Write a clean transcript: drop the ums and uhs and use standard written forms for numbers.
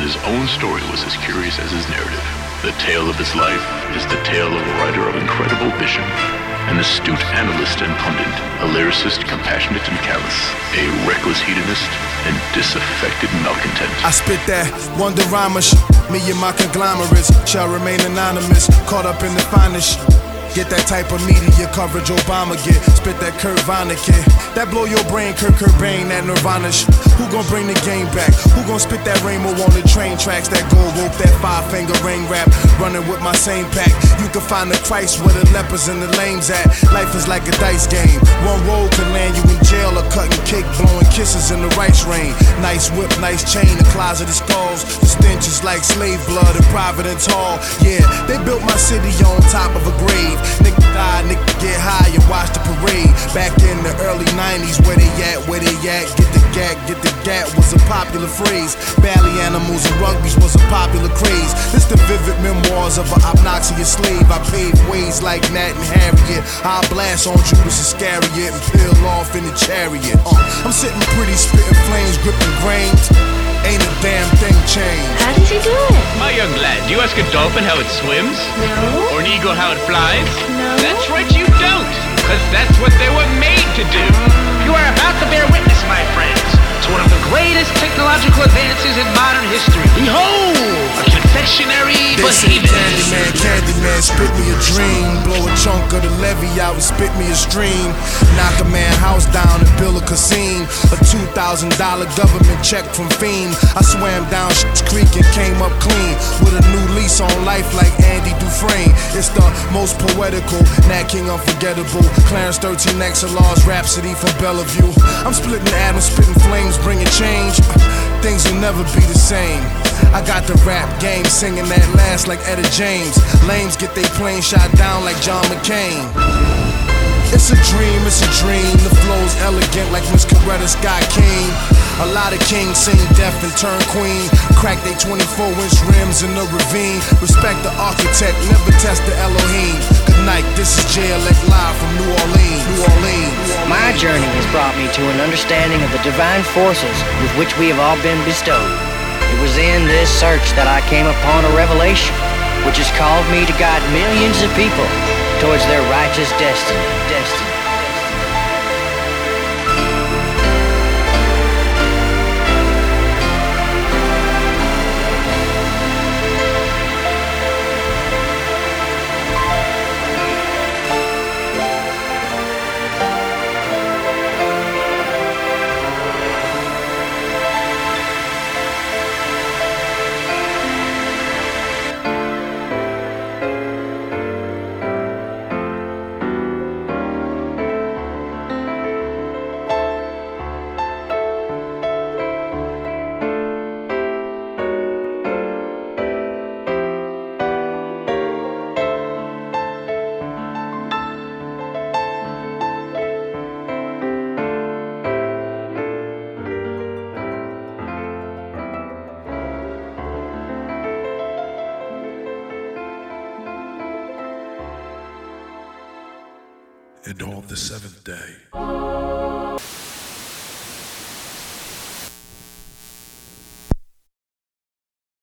his own story was as curious as his narrative. The tale of his life is the tale of a writer of incredible vision, an astute analyst and pundit, a lyricist compassionate and callous, a reckless hedonist and disaffected malcontent. I spit that wonder-rhymer me and my conglomerates shall remain anonymous, caught up in the finest Get that type of media coverage Obama get. Spit that Kurt Vonnegut. That blow your brain, Kurt Cobain, that Nirvana Who gon' bring the game back? Who gon' spit that rainbow on the train tracks? That gold rope, that five-finger ring rap. Running with my same pack. You can find the Christ where the lepers and the lames at. Life is like a dice game. One roll can land you in jail or cutting cake, blowing kisses in the rice rain. Nice whip, nice chain, the closet of skulls. The stench is like slave blood in Providence Hall. Yeah, they built my city on top of a grave. Nigga die, nigga get high and watch the parade. Back in the early 90s, where they at, where they at? Get the gat was a popular phrase. Bally animals and rugbies was a popular craze. This the vivid memoirs of an obnoxious slave. I paved ways like Nat and Harriet. I blast on Judas Iscariot and peel off in the chariot. I'm sitting pretty, spitting flames, gripping grains. Ain't a damn thing changed. How does he do it? My young lad, do you ask a dolphin how it swims? No. Or an eagle how it flies? No. That's right, you don't. Because that's what they were made to do. You are about to bear witness, my friends, to one of the greatest technological advances in modern history. Behold, a confectionery behemoth. Candyman, spit me a dream. Blow a chunk of the levee out and spit me a stream. Knock a man house down and build a casino. A $2,000 government check from Fiend. I swam down Shit's Creek and came up clean with a new lease on life like Andy Dufresne. It's the most poetical, Nat King unforgettable. Clarence 13 XLR's Rhapsody from Bellevue. I'm splitting atoms, spitting flames, bringing change. Things will never be the same. I got the rap game singing that last like Etta James. Lames get they plane shot down like John McCain. It's a dream, it's a dream. The flow's elegant like Miss Coretta Scott King. A lot of kings sing deaf and turn queen. Crack they 24-inch rims in the ravine. Respect the architect, never test the Elohim. Good night, this is JLX live from New Orleans. My journey has brought me to an understanding of the divine forces with which we have all been bestowed. It was in this search that I came upon a revelation, which has called me to guide millions of people towards their righteous destiny. And on the seventh day,